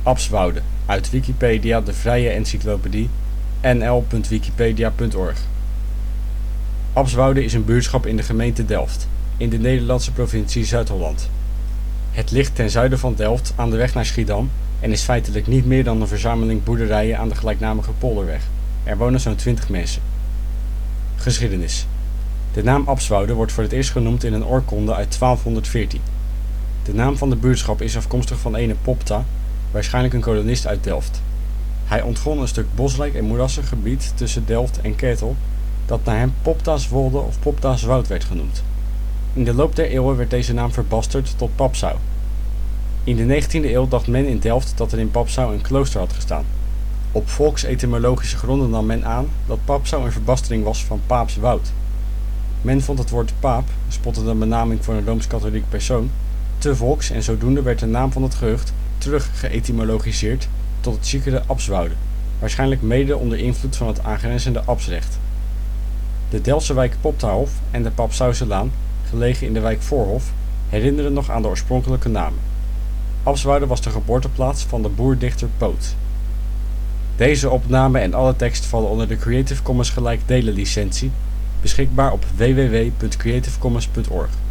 Abswoude, uit Wikipedia, de vrije encyclopedie. nl.wikipedia.org. Abswoude is een buurtschap in de gemeente Delft, in de Nederlandse provincie Zuid-Holland. Het ligt ten zuiden van Delft aan de weg naar Schiedam en is feitelijk niet meer dan een verzameling boerderijen aan de gelijknamige polderweg. Er wonen zo'n 20 mensen. Geschiedenis. De naam Abswoude wordt voor het eerst genoemd in een oorkonde uit 1214. De naam van de buurtschap is afkomstig van ene Popta, waarschijnlijk een kolonist uit Delft. Hij ontgon een stuk bosrijk en moerassig gebied tussen Delft en Ketel, dat naar hem Poptaswolde of Poptaswoud werd genoemd. In de loop der eeuwen werd deze naam verbasterd tot Papsau. In de 19e eeuw dacht men in Delft dat er in Papsau een klooster had gestaan. Op volksetymologische gronden nam men aan dat Papsau een verbastering was van Paapswoud. Men vond het woord paap, een spottende benaming voor een rooms-katholiek persoon, te volks en zodoende werd de naam van het gehucht terug geëtymologiseerd tot het chicere Abswoude, waarschijnlijk mede onder invloed van het aangrenzende Absrecht. De Delftse wijk Poptahof en de Papsauselaan, gelegen in de wijk Voorhof, herinneren nog aan de oorspronkelijke namen. Abswoude was de geboorteplaats van de boer-dichter Poot. Deze opname en alle tekst vallen onder de Creative Commons gelijkdelen licentie, beschikbaar op www.creativecommons.org.